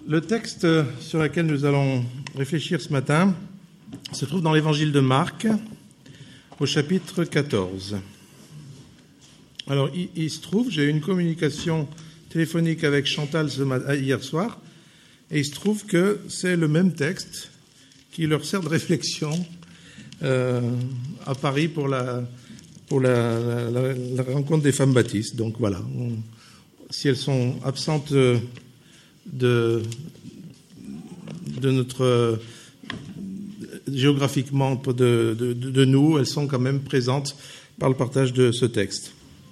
Le texte sur lequel nous allons réfléchir ce matin se trouve dans l'évangile de Marc, au chapitre 14. Alors, il se trouve, j'ai eu une communication téléphonique avec Chantal hier soir, et il se trouve que c'est le même texte qui leur sert de réflexion à Paris pour la rencontre des femmes baptistes. Donc voilà, si elles sont absentes de notre géographiquement de nous, elles sont quand même présentes par le partage de ce texte.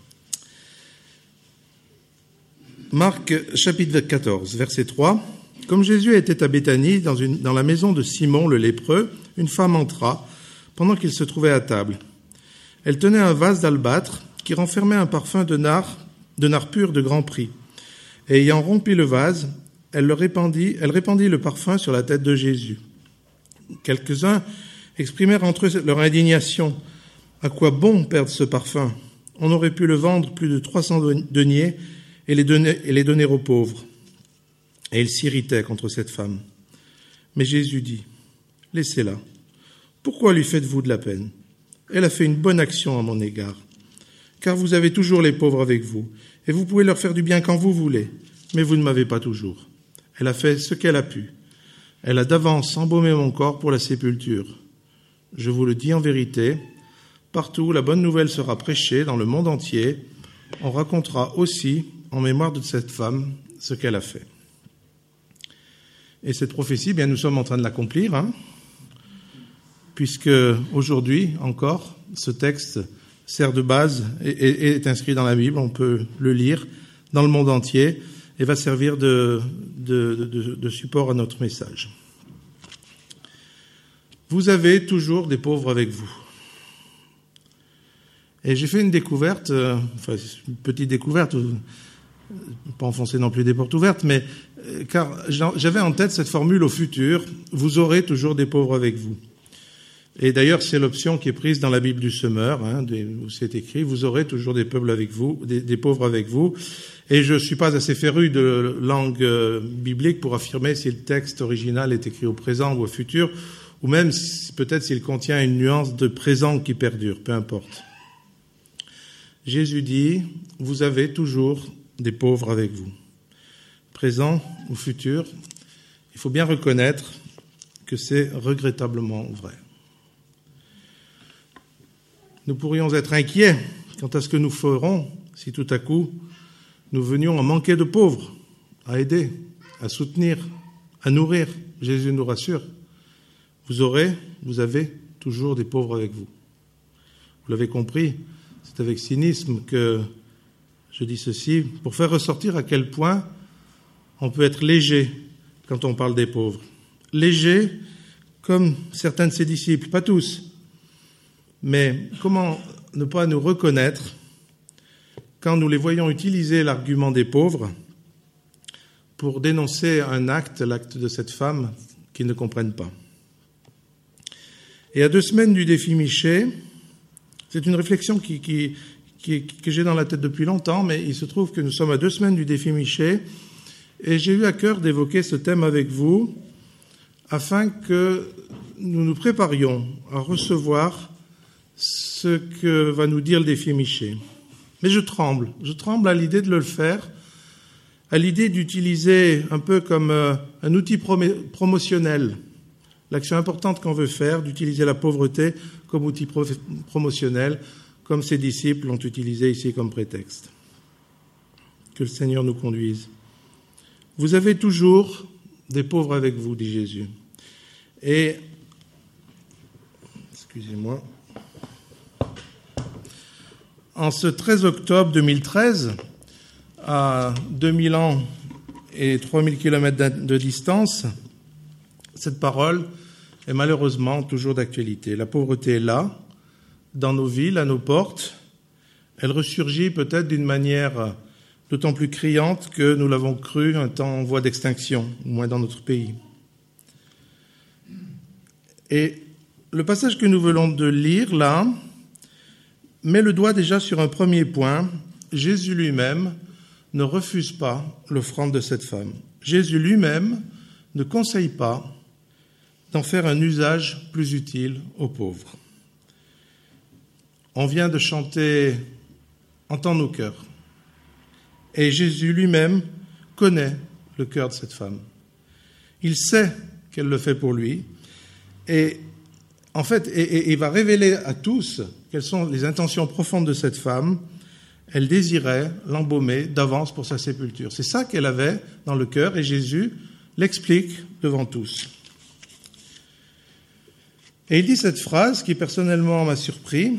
Marc, chapitre 14, verset 3. Comme Jésus était à Béthanie, dans la maison de Simon le lépreux, une femme entra pendant qu'il se trouvait à table. Elle tenait un vase d'albâtre qui renfermait un parfum de nard pur de grand prix. Et ayant rempli le vase, elle répandit le parfum sur la tête de Jésus. Quelques-uns exprimèrent entre eux leur indignation. À quoi bon perdre ce parfum ? On aurait pu le vendre plus de 300 deniers et les donner aux pauvres. Et ils s'irritaient contre cette femme. Mais Jésus dit, « Laissez-la. Pourquoi lui faites-vous de la peine ? Elle a fait une bonne action à mon égard. Car vous avez toujours les pauvres avec vous, et vous pouvez leur faire du bien quand vous voulez, mais vous ne m'avez pas toujours. Elle a fait ce qu'elle a pu. Elle a d'avance embaumé mon corps pour la sépulture. Je vous le dis en vérité, partout la bonne nouvelle sera prêchée dans le monde entier. On racontera aussi, en mémoire de cette femme, ce qu'elle a fait. » Et cette prophétie, bien, nous sommes en train de l'accomplir, puisque aujourd'hui encore, ce texte sert de base et est inscrit dans la Bible. On peut le lire dans le monde entier et va servir de support à notre message. Vous avez toujours des pauvres avec vous. Et j'ai fait une découverte, une petite découverte, pas enfoncer non plus des portes ouvertes, mais car j'avais en tête cette formule au futur, vous aurez toujours des pauvres avec vous. Et d'ailleurs, c'est l'option qui est prise dans la Bible du Semeur, où c'est écrit, vous aurez toujours des peuples avec vous, des pauvres avec vous. Et je suis pas assez féru de langue biblique pour affirmer si le texte original est écrit au présent ou au futur, ou même peut-être s'il contient une nuance de présent qui perdure, peu importe. Jésus dit, vous avez toujours des pauvres avec vous. Présent ou futur, il faut bien reconnaître que c'est regrettablement vrai. Nous pourrions être inquiets quant à ce que nous ferons si tout à coup nous venions à manquer de pauvres, à aider, à soutenir, à nourrir. Jésus nous rassure. Vous avez toujours des pauvres avec vous. Vous l'avez compris, c'est avec cynisme que je dis ceci, pour faire ressortir à quel point on peut être léger quand on parle des pauvres. Léger comme certains de ses disciples, pas tous. Mais comment ne pas nous reconnaître quand nous les voyons utiliser l'argument des pauvres pour dénoncer l'acte de cette femme qu'ils ne comprennent pas. Et à 2 semaines du défi Miché, c'est une réflexion que j'ai dans la tête depuis longtemps, mais il se trouve que nous sommes à 2 semaines du défi Miché, et j'ai eu à cœur d'évoquer ce thème avec vous, afin que nous nous préparions à recevoir ce que va nous dire le défi Miché. Mais je tremble à l'idée de le faire, à l'idée d'utiliser un peu comme un outil promotionnel, l'action importante qu'on veut faire, d'utiliser la pauvreté comme outil promotionnel, comme ses disciples l'ont utilisé ici comme prétexte. Que le Seigneur nous conduise. Vous avez toujours des pauvres avec vous, dit Jésus. Et, excusez-moi, en ce 13 octobre 2013, à 2000 ans et 3000 kilomètres de distance, cette parole est malheureusement toujours d'actualité. La pauvreté est là, dans nos villes, à nos portes. Elle ressurgit peut-être d'une manière d'autant plus criante que nous l'avons cru un temps en voie d'extinction, au moins dans notre pays. Et le passage que nous venons de lire là met le doigt déjà sur un premier point. Jésus lui-même ne refuse pas l'offrande de cette femme. Jésus lui-même ne conseille pas d'en faire un usage plus utile aux pauvres. On vient de chanter « Entends nos cœurs ». Et Jésus lui-même connaît le cœur de cette femme. Il sait qu'elle le fait pour lui. Et en fait, il va révéler à tous quelles sont les intentions profondes de cette femme. Elle désirait l'embaumer d'avance pour sa sépulture. C'est ça qu'elle avait dans le cœur et Jésus l'explique devant tous. Et il dit cette phrase qui personnellement m'a surpris.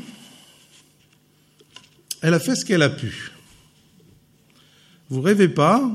Elle a fait ce qu'elle a pu. Vous rêvez pas,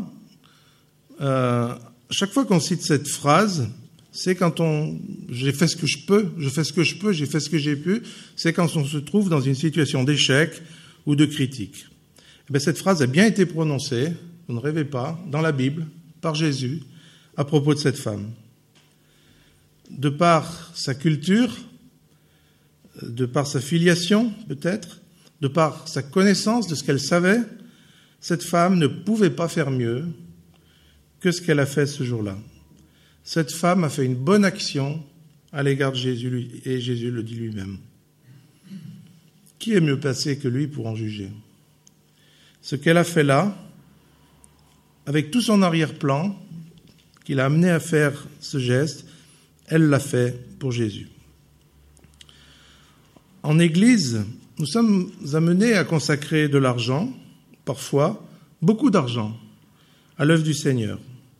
chaque fois qu'on cite cette phrase, c'est quand j'ai fait ce que je peux, j'ai fait ce que j'ai pu, c'est quand on se trouve dans une situation d'échec ou de critique. Et bien, cette phrase a bien été prononcée, vous ne rêvez pas, dans la Bible, par Jésus, à propos de cette femme. De par sa culture, de par sa filiation peut-être, de par sa connaissance de ce qu'elle savait, cette femme ne pouvait pas faire mieux que ce qu'elle a fait ce jour-là. Cette femme a fait une bonne action à l'égard de Jésus, et Jésus le dit lui-même. Qui est mieux placé que lui pour en juger ? Ce qu'elle a fait là, avec tout son arrière-plan, qui l'a amené à faire ce geste, elle l'a fait pour Jésus. En Église, nous sommes amenés à consacrer de l'argent, parfois beaucoup d'argent, à l'œuvre du Seigneur.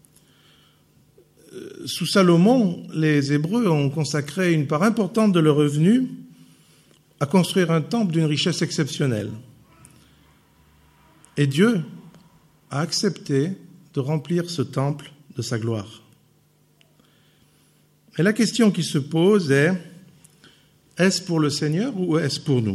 Sous Salomon, les Hébreux ont consacré une part importante de leurs revenus à construire un temple d'une richesse exceptionnelle. Et Dieu a accepté de remplir ce temple de sa gloire. Et la question qui se pose est, est-ce pour le Seigneur ou est-ce pour nous ?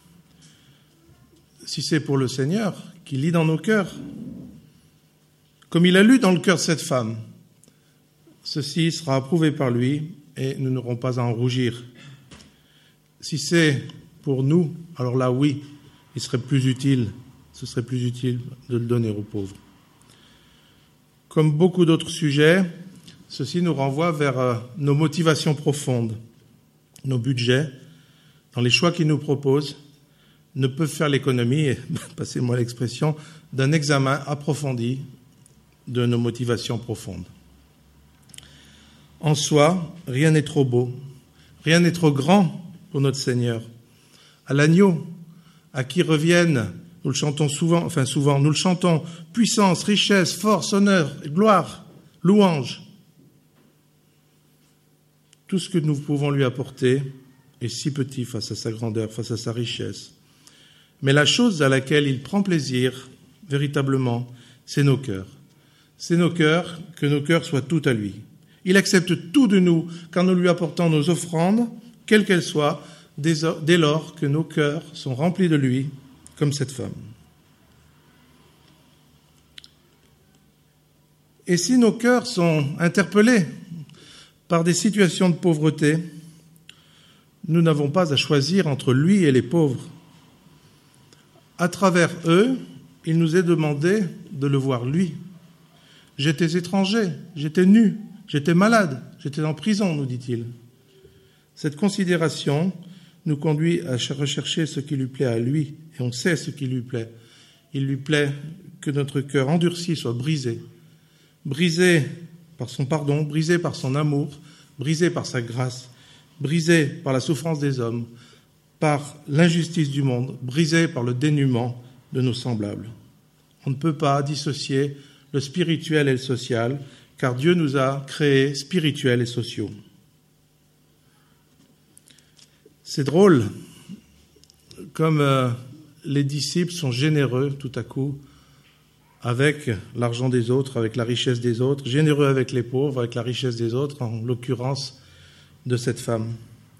Si c'est pour le Seigneur, qui lit dans nos cœurs, comme il a lu dans le cœur de cette femme, ceci sera approuvé par lui et nous n'aurons pas à en rougir. Si c'est pour nous, alors là, oui, ce serait plus utile de le donner aux pauvres. Comme beaucoup d'autres sujets, ceci nous renvoie vers nos motivations profondes. Nos budgets, dans les choix qu'ils nous proposent, ne peuvent faire l'économie, et passez-moi l'expression, d'un examen approfondi de nos motivations profondes. En soi, rien n'est trop beau, rien n'est trop grand pour notre Seigneur. À l'agneau, à qui reviennent, nous le chantons souvent, nous le chantons, puissance, richesse, force, honneur, gloire, louange. Tout ce que nous pouvons lui apporter est si petit face à sa grandeur, face à sa richesse. Mais la chose à laquelle il prend plaisir, véritablement, c'est nos cœurs. C'est nos cœurs, que nos cœurs soient tout à lui. Il accepte tout de nous quand nous lui apportons nos offrandes, quelles qu'elles soient, dès lors que nos cœurs sont remplis de lui, comme cette femme. Et si nos cœurs sont interpellés par des situations de pauvreté, nous n'avons pas à choisir entre lui et les pauvres. À travers eux, il nous est demandé de le voir lui. J'étais étranger, j'étais nu, j'étais malade, j'étais en prison, nous dit-il. Cette considération nous conduit à rechercher ce qui lui plaît à lui, et on sait ce qui lui plaît. Il lui plaît que notre cœur endurci soit brisé, brisé par son pardon, brisé par son amour, brisé par sa grâce, brisé par la souffrance des hommes, par l'injustice du monde, brisé par le dénuement de nos semblables. On ne peut pas dissocier le spirituel et le social, car Dieu nous a créés spirituels et sociaux. C'est drôle, comme les disciples sont généreux tout à coup avec l'argent des autres, avec la richesse des autres, généreux avec les pauvres, avec la richesse des autres, en l'occurrence de cette femme.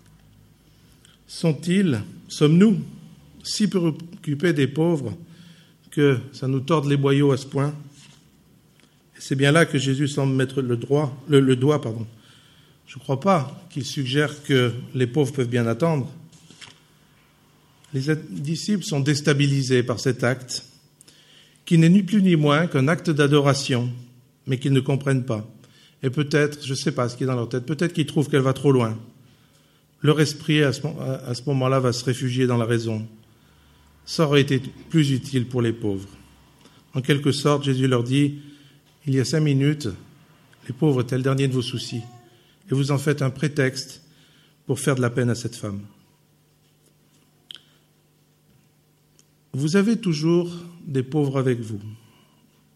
Sommes-nous si préoccupés des pauvres que ça nous torde les boyaux à ce point ? Et c'est bien là que Jésus semble mettre le doigt. Je ne crois pas qu'il suggère que les pauvres peuvent bien attendre. Les disciples sont déstabilisés par cet acte, qui n'est ni plus ni moins qu'un acte d'adoration mais qu'ils ne comprennent pas. Et peut-être, je ne sais pas ce qui est dans leur tête, peut-être qu'ils trouvent qu'elle va trop loin. Leur esprit, à ce moment-là, va se réfugier dans la raison. Ça aurait été plus utile pour les pauvres. En quelque sorte, Jésus leur dit, il y a 5 minutes, les pauvres étaient le dernier de vos soucis. Et vous en faites un prétexte pour faire de la peine à cette femme. Vous avez toujours des pauvres avec vous. Fatalisme ?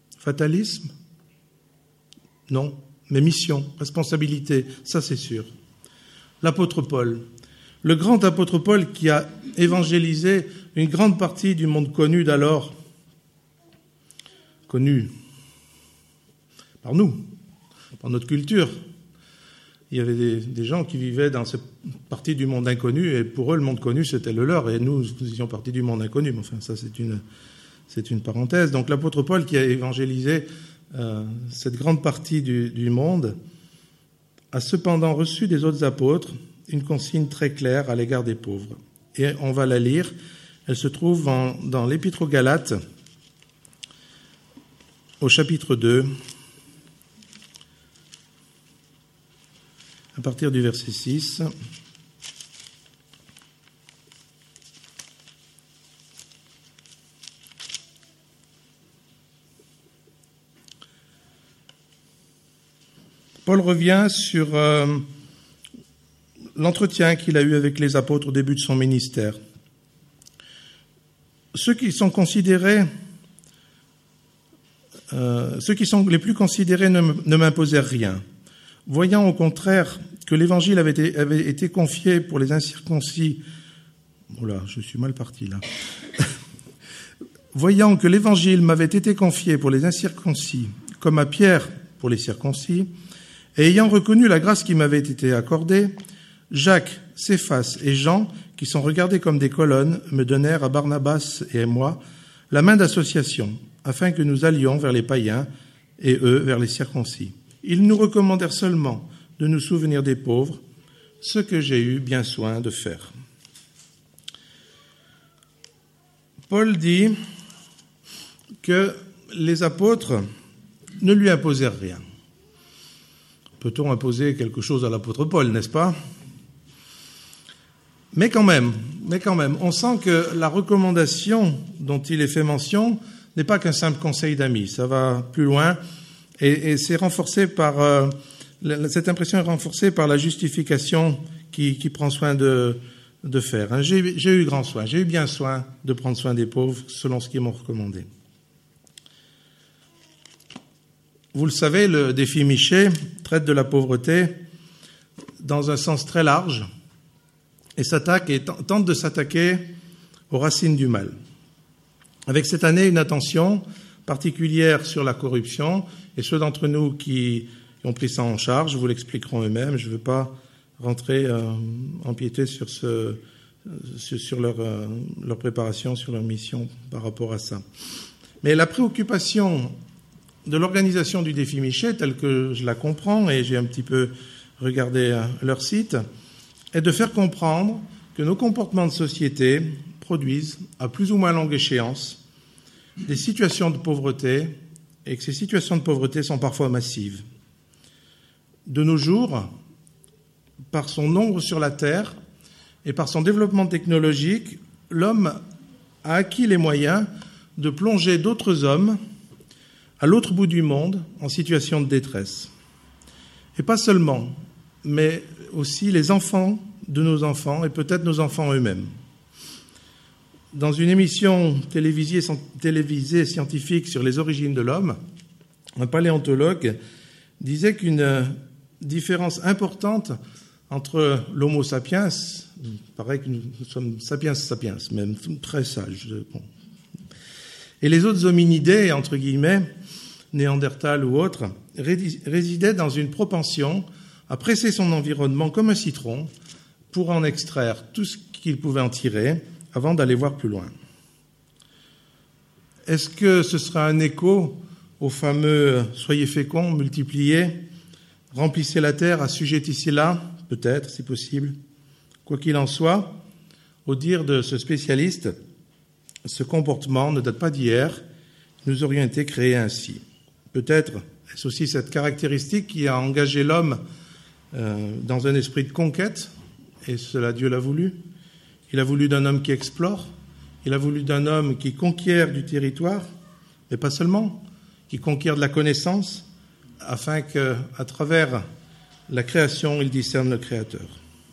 Non. Mais mission, responsabilité, ça c'est sûr. L'apôtre Paul, le grand apôtre Paul qui a évangélisé une grande partie du monde connu d'alors, connu par nous, par notre culture. Il y avait des gens qui vivaient dans cette partie du monde inconnu, et pour eux, le monde connu, c'était le leur, et nous faisions partie du monde inconnu. Mais enfin, ça, c'est une parenthèse. Donc, l'apôtre Paul, qui a évangélisé cette grande partie du monde, a cependant reçu des autres apôtres une consigne très claire à l'égard des pauvres. Et on va la lire. Elle se trouve dans l'Épître aux Galates, au chapitre 2, à partir du verset 6. Paul revient sur l'entretien qu'il a eu avec les apôtres au début de son ministère. Ceux qui sont les plus considérés ne m'imposèrent rien. Voyant au contraire que l'évangile avait été confié pour les incirconcis, je suis mal parti là. Voyant que l'évangile m'avait été confié pour les incirconcis, comme à Pierre pour les circoncis, et ayant reconnu la grâce qui m'avait été accordée, Jacques, Céphas et Jean, qui sont regardés comme des colonnes, me donnèrent à Barnabas et à moi la main d'association, afin que nous allions vers les païens et eux vers les circoncis. Ils nous recommandèrent seulement de nous souvenir des pauvres, ce que j'ai eu bien soin de faire. Paul dit que les apôtres ne lui imposèrent rien. Peut-on imposer quelque chose à l'apôtre Paul, n'est-ce pas ? Mais quand même, on sent que la recommandation dont il est fait mention n'est pas qu'un simple conseil d'amis, ça va plus loin, et c'est renforcé par cette impression est renforcée par la justification qui prend soin de faire. J'ai eu bien soin de prendre soin des pauvres selon ce qu'ils m'ont recommandé. Vous le savez, le défi Miché traite de la pauvreté dans un sens très large et tente de s'attaquer aux racines du mal. Avec cette année une attention particulière sur la corruption, et ceux d'entre nous qui ont pris ça en charge vous l'expliqueront eux-mêmes. Je ne veux pas empiéter sur leur préparation, sur leur mission par rapport à ça. Mais la préoccupation de l'organisation du défi Miché, telle que je la comprends, et j'ai un petit peu regardé leur site, est de faire comprendre que nos comportements de société produisent, à plus ou moins longue échéance, des situations de pauvreté, et que ces situations de pauvreté sont parfois massives. De nos jours, par son nombre sur la Terre et par son développement technologique, l'homme a acquis les moyens de plonger d'autres hommes à l'autre bout du monde en situation de détresse. Et pas seulement, mais aussi les enfants de nos enfants et peut-être nos enfants eux-mêmes. Dans une émission télévisée scientifique sur les origines de l'homme, un paléontologue disait qu'une différence importante entre l'Homo sapiens, il paraît que nous sommes sapiens, même très sages, et les autres hominidés, entre guillemets, Néandertal ou autres, résidait dans une propension à presser son environnement comme un citron pour en extraire tout ce qu'il pouvait en tirer avant d'aller voir plus loin. Est-ce que ce sera un écho au fameux « soyez féconds, multipliez, remplissez la terre, assujettissez-la » peut-être, si possible. Quoi qu'il en soit, au dire de ce spécialiste, ce comportement ne date pas d'hier, nous aurions été créés ainsi. Peut-être C'est aussi cette caractéristique qui a engagé l'homme dans un esprit de conquête, et cela Dieu l'a voulu. Il a voulu d'un homme qui explore, il a voulu d'un homme qui conquiert du territoire, mais pas seulement, qui conquiert de la connaissance, afin qu'à travers la création, il discerne le Créateur.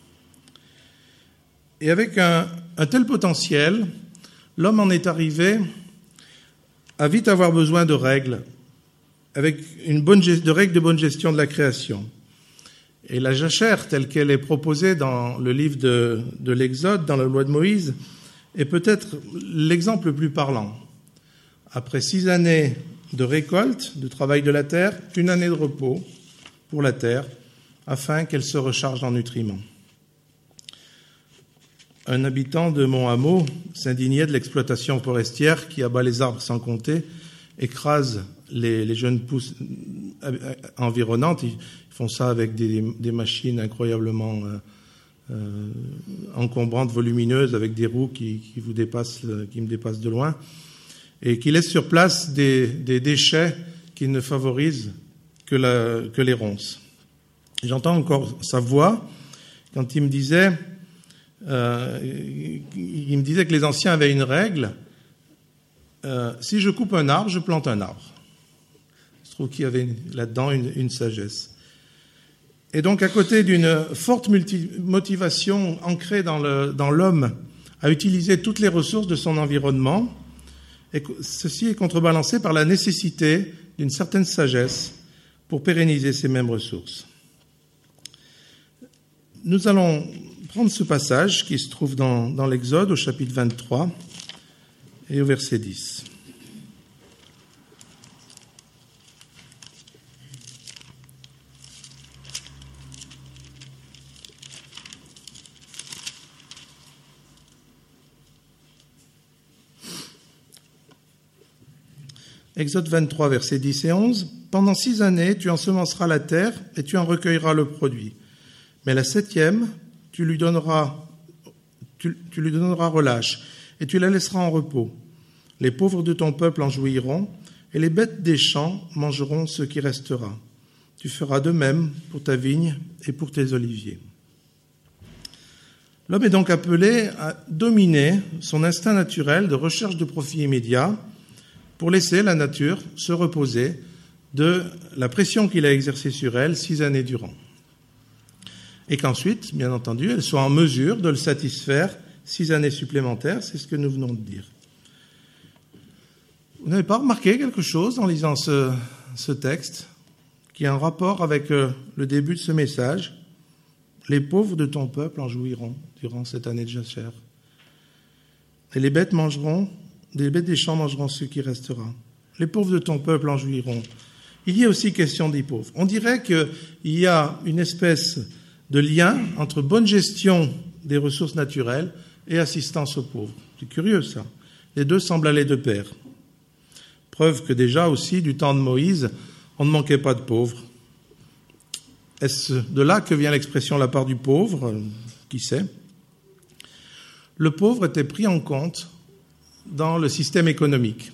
Et avec un tel potentiel, l'homme en est arrivé à vite avoir besoin de règles, avec de règles de bonne gestion de la création. Et la jachère, telle qu'elle est proposée dans le livre de l'Exode, dans la loi de Moïse, est peut-être l'exemple le plus parlant. Après 6 années de récolte, de travail de la terre, 1 année de repos pour la terre, afin qu'elle se recharge en nutriments. Un habitant de mon hameau s'indignait de l'exploitation forestière qui abat les arbres sans compter, écrase les jeunes pousses environnantes. Ils font ça avec des machines incroyablement encombrantes, volumineuses, avec des roues qui me dépassent de loin, et qui laissent sur place des déchets qui ne favorisent que les ronces. J'entends encore sa voix quand il me disait que les anciens avaient une règle, si je coupe un arbre, je plante un arbre. Je trouve qu'il y avait là-dedans une sagesse. Et donc, à côté d'une forte motivation ancrée dans l'homme à utiliser toutes les ressources de son environnement, et ceci est contrebalancé par la nécessité d'une certaine sagesse pour pérenniser ces mêmes ressources. Nous allons prendre ce passage qui se trouve dans l'Exode, au chapitre 23 et au verset 10. Exode 23, versets 10 et 11. « Pendant 6 années, tu ensemenceras la terre et tu en recueilleras le produit. Mais la 7e, tu lui donneras relâche et tu la laisseras en repos. Les pauvres de ton peuple en jouiront et les bêtes des champs mangeront ce qui restera. Tu feras de même pour ta vigne et pour tes oliviers. » L'homme est donc appelé à dominer son instinct naturel de recherche de profit immédiat pour laisser la nature se reposer de la pression qu'il a exercée sur elle 6 années durant. Et qu'ensuite, bien entendu, elle soit en mesure de le satisfaire 6 années supplémentaires, c'est ce que nous venons de dire. Vous n'avez pas remarqué quelque chose en lisant ce texte qui a un rapport avec le début de ce message? Les pauvres de ton peuple en jouiront durant cette année de jachère. Et les bêtes des champs mangeront ce qui restera. Les pauvres de ton peuple en jouiront. Il y a aussi question des pauvres. On dirait qu'il y a une espèce de lien entre bonne gestion des ressources naturelles et assistance aux pauvres. C'est curieux, ça. Les deux semblent aller de pair. Preuve que déjà aussi, du temps de Moïse, on ne manquait pas de pauvres. Est-ce de là que vient l'expression « la part du pauvre » ? Qui sait ? Le pauvre était pris en compte dans le système économique.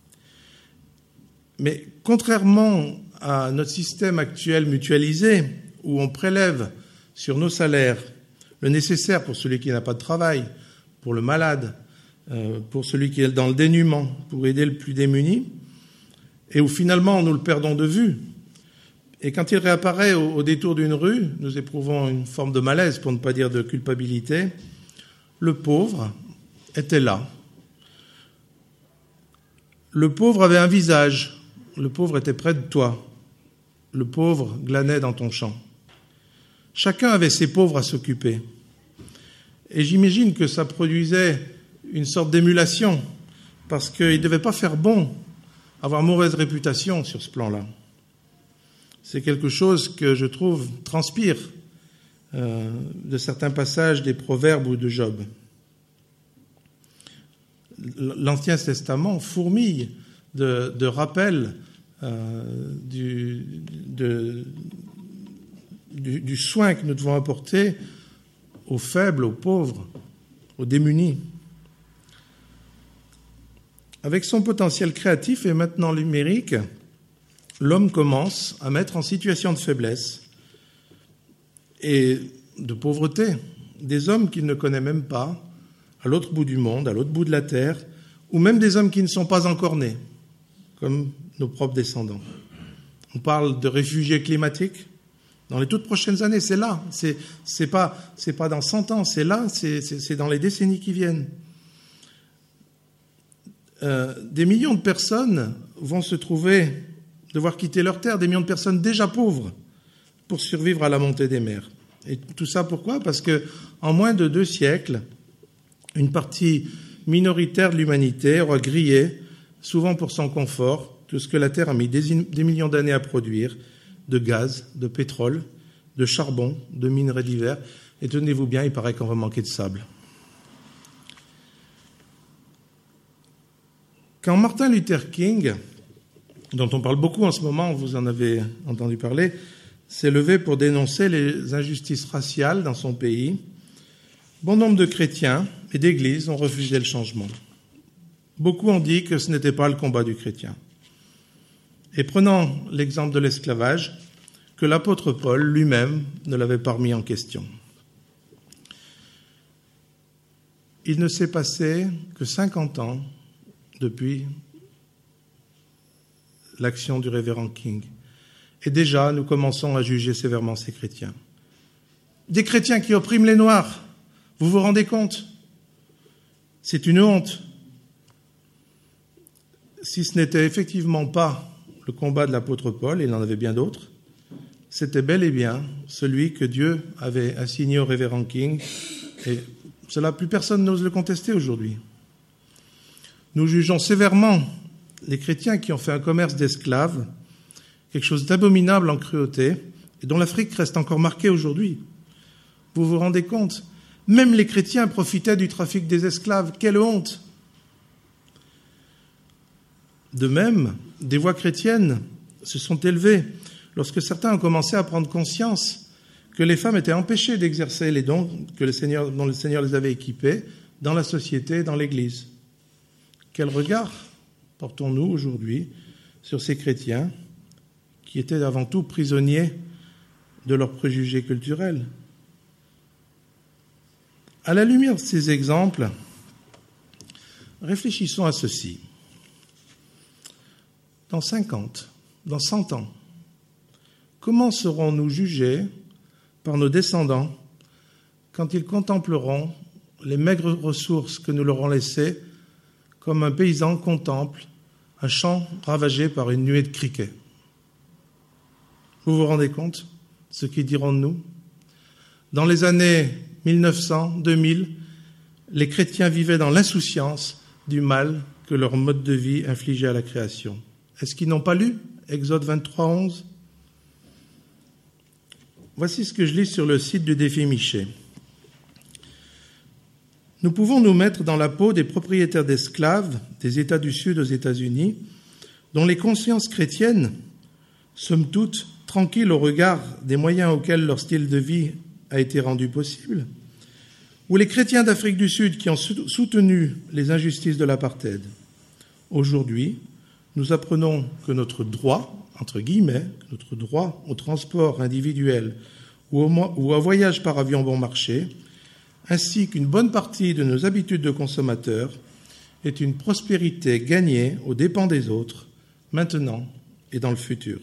Mais contrairement à notre système actuel mutualisé, où on prélève sur nos salaires le nécessaire pour celui qui n'a pas de travail, pour le malade, pour celui qui est dans le dénuement, pour aider le plus démuni, et où finalement nous le perdons de vue. Et quand il réapparaît au détour d'une rue, nous éprouvons une forme de malaise, pour ne pas dire de culpabilité. Le pauvre était là. Le pauvre avait un visage. Le pauvre était près de toi. Le pauvre glanait dans ton champ. Chacun avait ses pauvres à s'occuper. Et j'imagine que ça produisait une sorte d'émulation, parce qu'il ne devait pas faire bon avoir mauvaise réputation sur ce plan-là. C'est quelque chose que je trouve transpire de certains passages des Proverbes ou de Job. L'Ancien Testament fourmille de rappels du soin que nous devons apporter aux faibles, aux pauvres, aux démunis. Avec son potentiel créatif et maintenant numérique, l'homme commence à mettre en situation de faiblesse et de pauvreté des hommes qu'il ne connaît même pas, à l'autre bout du monde, à l'autre bout de la terre, ou même des hommes qui ne sont pas encore nés, comme nos propres descendants. On parle de réfugiés climatiques. Dans les toutes prochaines années, c'est là. C'est pas dans 100 ans, c'est là, c'est dans les décennies qui viennent. Des millions de personnes vont se trouver, devoir quitter leur terre, des millions de personnes déjà pauvres pour survivre à la montée des mers. Et tout ça pourquoi ? Parce que en moins de 2 siècles, une partie minoritaire de l'humanité aura grillé, souvent pour son confort, tout ce que la Terre a mis des millions d'années à produire, de gaz, de pétrole, de charbon, de minerais divers. Et tenez-vous bien, il paraît qu'on va manquer de sable. Quand Martin Luther King, dont on parle beaucoup en ce moment, vous en avez entendu parler, s'est levé pour dénoncer les injustices raciales dans son pays, bon nombre de chrétiens et d'églises ont refusé le changement. Beaucoup ont dit que ce n'était pas le combat du chrétien. Et prenant l'exemple de l'esclavage, que l'apôtre Paul lui-même ne l'avait pas remis en question. Il ne s'est passé que 50 ans depuis l'action du révérend King. Et déjà, nous commençons à juger sévèrement ces chrétiens. Des chrétiens qui oppriment les Noirs. Vous vous rendez compte ? C'est une honte. Si ce n'était effectivement pas le combat de l'apôtre Paul, et il en avait bien d'autres, c'était bel et bien celui que Dieu avait assigné au révérend King, et cela, plus personne n'ose le contester aujourd'hui. Nous jugeons sévèrement les chrétiens qui ont fait un commerce d'esclaves, quelque chose d'abominable en cruauté, et dont l'Afrique reste encore marquée aujourd'hui. Vous vous rendez compte ? Même les chrétiens profitaient du trafic des esclaves. Quelle honte ! De même, des voix chrétiennes se sont élevées lorsque certains ont commencé à prendre conscience que les femmes étaient empêchées d'exercer les dons dont le Seigneur les avait équipés dans la société et dans l'Église. Quel regard portons-nous aujourd'hui sur ces chrétiens qui étaient avant tout prisonniers de leurs préjugés culturels ? À la lumière de ces exemples, réfléchissons à ceci. Dans 50, dans 100 ans, comment serons-nous jugés par nos descendants quand ils contempleront les maigres ressources que nous leur avons laissées, comme un paysan contemple un champ ravagé par une nuée de criquets? Vous vous rendez compte ce qu'ils diront de nous? Dans les années 1900, 2000, les chrétiens vivaient dans l'insouciance du mal que leur mode de vie infligeait à la création. Est-ce qu'ils n'ont pas lu Exode 23, 11 ? Voici ce que je lis sur le site du défi Miché. Nous pouvons nous mettre dans la peau des propriétaires d'esclaves des États du Sud aux États-Unis, dont les consciences chrétiennes, somme toute, tranquilles au regard des moyens auxquels leur style de vie a été rendu possible, ou les chrétiens d'Afrique du Sud qui ont soutenu les injustices de l'apartheid. Aujourd'hui, nous apprenons que notre droit, entre guillemets, notre droit au transport individuel ou au voyage par avion bon marché, ainsi qu'une bonne partie de nos habitudes de consommateurs, est une prospérité gagnée aux dépens des autres, maintenant et dans le futur.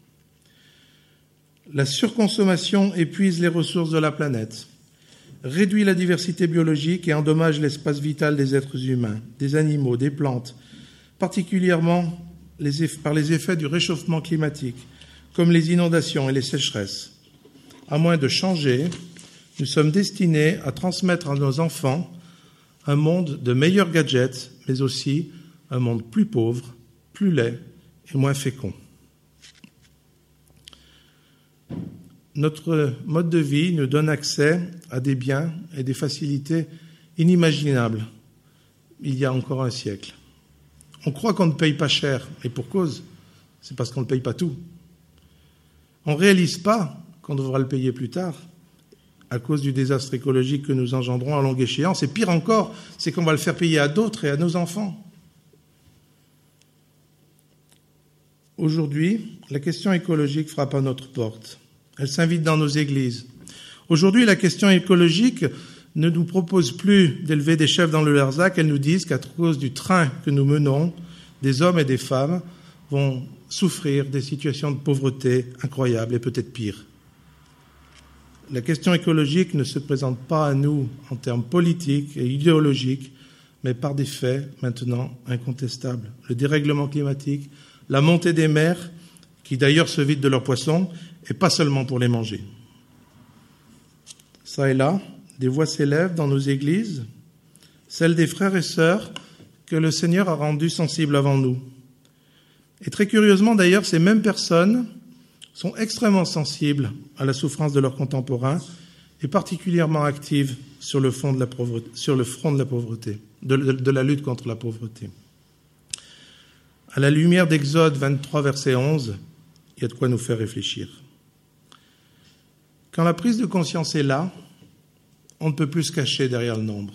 La surconsommation épuise les ressources de la planète, réduit la diversité biologique et endommage l'espace vital des êtres humains, des animaux, des plantes, particulièrement par les effets du réchauffement climatique, comme les inondations et les sécheresses. À moins de changer, nous sommes destinés à transmettre à nos enfants un monde de meilleurs gadgets, mais aussi un monde plus pauvre, plus laid et moins fécond. Notre mode de vie nous donne accès à des biens et des facilités inimaginables il y a encore un siècle. On croit qu'on ne paye pas cher, et pour cause, c'est parce qu'on ne paye pas tout. On ne réalise pas qu'on devra le payer plus tard à cause du désastre écologique que nous engendrons à longue échéance. Et pire encore, c'est qu'on va le faire payer à d'autres et à nos enfants. Aujourd'hui, la question écologique frappe à notre porte. Elle s'invite dans nos églises. Aujourd'hui, la question écologique ne nous propose plus d'élever des chèvres dans le Larzac. Elle nous dit qu'à cause du train que nous menons, des hommes et des femmes vont souffrir des situations de pauvreté incroyables et peut-être pires. La question écologique ne se présente pas à nous en termes politiques et idéologiques, mais par des faits maintenant incontestables. Le dérèglement climatique, la montée des mers, qui d'ailleurs se vident de leurs poissons, et pas seulement pour les manger. Ça et là, des voix s'élèvent dans nos églises, celles des frères et sœurs que le Seigneur a rendus sensibles avant nous. Et très curieusement d'ailleurs, ces mêmes personnes sont extrêmement sensibles à la souffrance de leurs contemporains et particulièrement actives sur le front de la pauvreté, de la lutte contre la pauvreté. À la lumière d'Exode 23, verset 11, il y a de quoi nous faire réfléchir. Quand la prise de conscience est là, on ne peut plus se cacher derrière le nombre.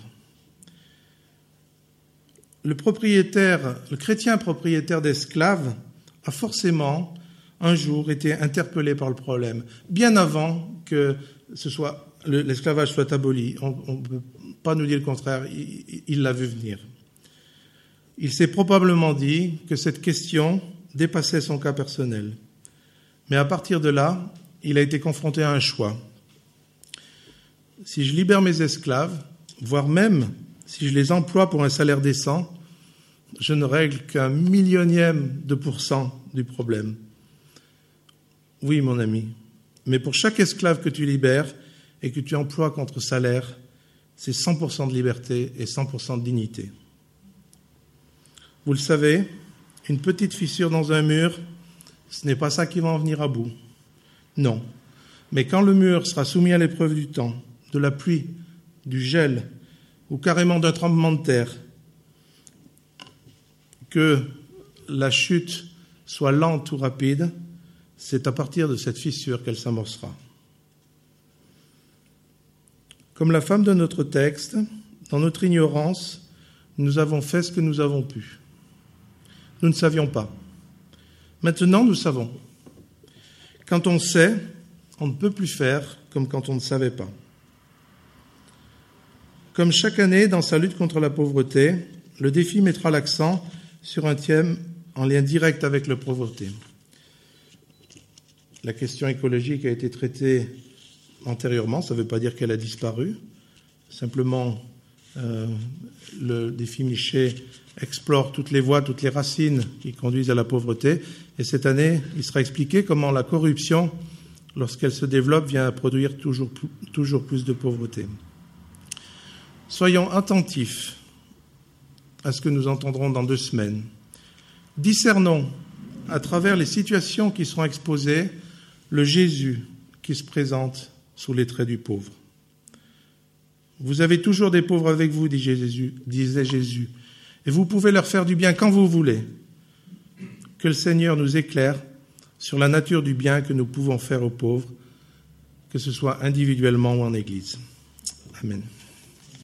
Le chrétien propriétaire d'esclaves a forcément un jour été interpellé par le problème, bien avant que l'esclavage soit aboli. On ne peut pas nous dire le contraire, il l'a vu venir. Il s'est probablement dit que cette question dépassait son cas personnel. Mais à partir de là, il a été confronté à un choix. Si je libère mes esclaves, voire même si je les emploie pour un salaire décent, je ne règle qu'un millionième de % du problème. Oui, mon ami, mais pour chaque esclave que tu libères et que tu emploies contre salaire, c'est 100% de liberté et 100% de dignité. Vous le savez, une petite fissure dans un mur, ce n'est pas ça qui va en venir à bout. Non. Mais quand le mur sera soumis à l'épreuve du temps, de la pluie, du gel, ou carrément d'un tremblement de terre, que la chute soit lente ou rapide, c'est à partir de cette fissure qu'elle s'amorcera. Comme la femme de notre texte, dans notre ignorance, nous avons fait ce que nous avons pu. Nous ne savions pas. Maintenant, nous savons. Quand on sait, on ne peut plus faire comme quand on ne savait pas. Comme chaque année, dans sa lutte contre la pauvreté, le défi mettra l'accent sur un thème en lien direct avec la pauvreté. La question écologique a été traitée antérieurement, ça ne veut pas dire qu'elle a disparu. Simplement, le défi Miché explore toutes les voies, toutes les racines qui conduisent à la pauvreté. Et cette année, il sera expliqué comment la corruption, lorsqu'elle se développe, vient à produire toujours plus de pauvreté. Soyons attentifs à ce que nous entendrons dans 2 semaines. Discernons, à travers les situations qui seront exposées, le Jésus qui se présente sous les traits du pauvre. Vous avez toujours des pauvres avec vous, disait Jésus, et vous pouvez leur faire du bien quand vous voulez. Que le Seigneur nous éclaire sur la nature du bien que nous pouvons faire aux pauvres, que ce soit individuellement ou en Église. Amen.